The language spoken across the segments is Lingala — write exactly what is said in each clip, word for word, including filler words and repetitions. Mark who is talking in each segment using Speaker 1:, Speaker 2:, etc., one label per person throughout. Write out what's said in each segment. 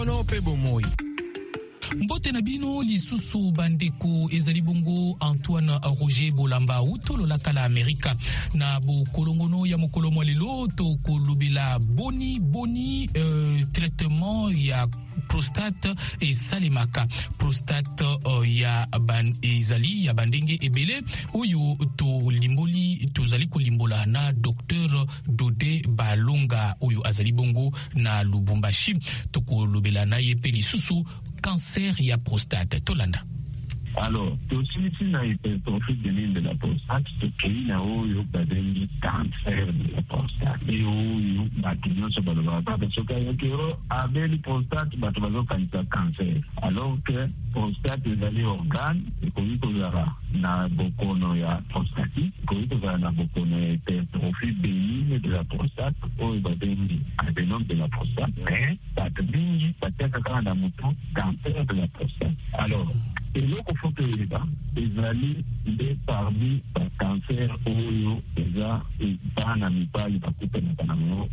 Speaker 1: solo pe bomoi.
Speaker 2: Mbote na bino lisusu bandeko ezali bongo Antoine Roger Bolamba utolo la kala Amerika na bo kolongono ya mokolo lelo to kolobela boni boni euh, traitement ya prostate et salemaka prostate uh, ya ban ezali ya bandenge ebele oyo to limboli tozali kolimbola na docteur Dodé Balonga oyo azali bongo na Lubumbashi to kolobela na ye pe lisusu cancer ya prostate tolanda.
Speaker 3: Alors, aussi si na hypertrophie de l'île de la prostate, c'est qu'il y a eu un cancer de la prostate. Et il y a eu un cancer de la prostate. Parce qu'il y a eu un prostate, il y a eu un cancer. Alors que prostate est un organe, et qu'il y a na bokono ya prostatique, qu'il y a na bokono ya hypertrophie bénigne de la prostate, ou il y a un adénome de la prostate. Mais, ça te dit, ça te dit, un cancer de la prostate. Alors, et là, il faut que les gens, les alliés, les parmi le cancer, oyo, les gens, et pas en amipal, ils vont couper le canamon,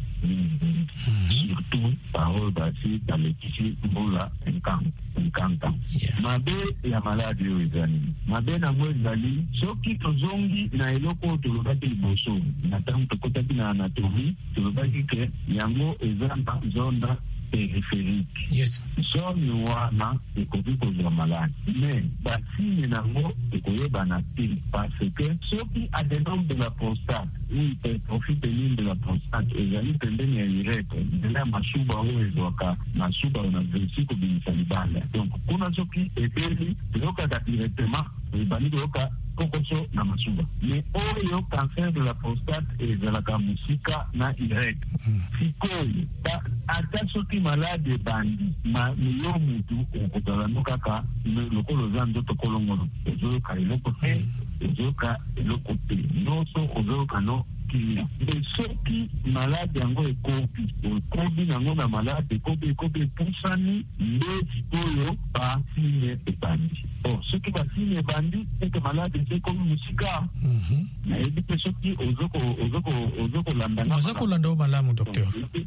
Speaker 3: surtout, par eux, basé dans les tissus, voilà, cinquante ans. Ma bé, il y a maladie aux amis. Ma bé, n'a moi, les alliés, ceux qui te zongi, n'a eloko, tu le bâtis le bosso, n'a tant que côté de l'anatomie, tu le bâtis que, il y a un mot, et zone périphérique.
Speaker 2: Yes.
Speaker 3: Zone wana ekoki kozwa malade. Mais basine nango ekoyebana te parce que soki adénome de la prostate ou hypertrophie bénigne de la prostate ezali pembeni ya urètre nzela ya masuba oyo ezwaka masuba na versi kobimisa libala. Donc kuna soki ebeli ezokaka directement ebandi koyoka kokoso na masuba. Mais oyo cancer de la prostate ezalaka musika na urètre. Sikoyo ata soki malade bandi ma miyo mutu okotala nokaka lokolo za nzoto kolongolo ezoyoka eloko te ezoyoka eloko te nyonso ozoyoka no kilia. Mais soki malade yango ekobi ekobi nango na malade ekobi ekobi epusani nde sikoyo basine ebandi. Bon, soki basine ebandi eke malade ese ekomi musika nayebi te soki ozokolandanga
Speaker 2: ozokolanda malamu docteur.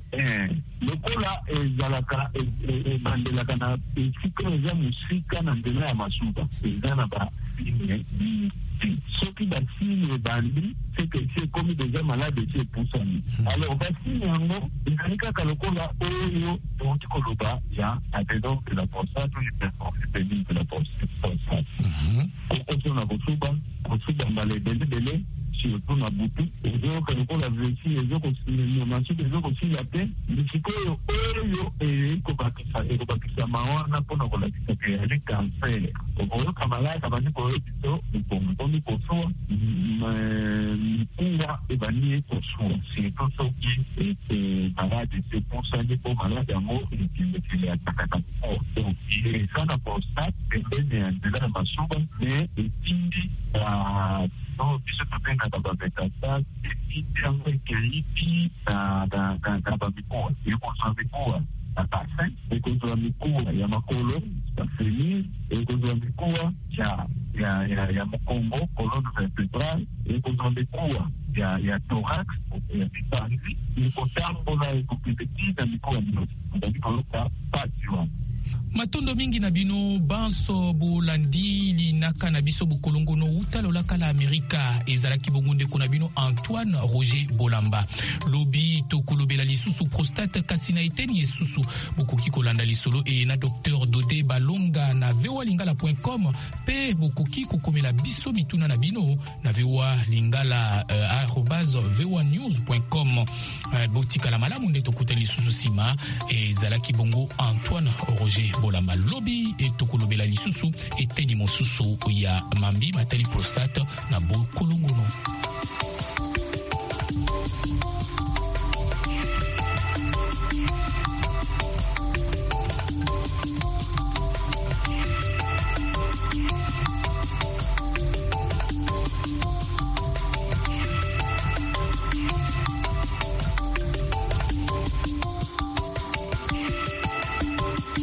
Speaker 3: lokola ezalaka ebandelaka na esika eza musika na nzela ya masuba eza na basine soki basine ebandi seke esi ekomi deja malade esi epusani. Alors basine yango ezali kaka lokola oyo toki koloba ya adénome de la prostate ou hypertrophie bénigne de la prostate. Kokoso na kosuba kosuba mbala ebelebele surtout na butu ezoyoka lokola vesi ezokosinyamasuku ezokosila te lisikoyo oyo ekobakisa ekobakisama wana mpona kolakisa ke yali cancer okoyoka malade abandi koyokiso ekomi kosuwa mikuwa ebandi ekosuwa surtout soki malade sepusani mpo malade yango ekendekele atakaka mpo donc eza na prostate pembeni ya nzela ya masuba me etindi no biso topengaka bametastase etindi yango ekeipi na bamikuwa ekozwa mikuwa na basin ekozwa mikuwa ya makolo bafenir ekozwa mikuwa ya mokongo colonne vertébrale ekozwa mikuwa ya thorax ya mipanzi ekotambola ekokende na mikuwa nyonso ezali koloka pasi wana.
Speaker 2: Matondo mingi na bino banso bolandi linaka na biso bokolongono utalo la kala Amerika ezalaki bongunde kona bino Antoine Roger Bolamba lobi to kolobela lisusu prostate kasina eteni esusu bokoki kolanda lisolo e na docteur Dodé Balonga na v o a lingala point com pe bokoki kokomela biso mituna na bino na v o a lingala uh, arobase v o a news point com uh, botika la malamu nde tokuteli lisusu sima ezalaki bongo Antoine Roger Bolamba lobi et tokolobela lisusu eteni mosusu ya mambi matali prostate na bokolongono.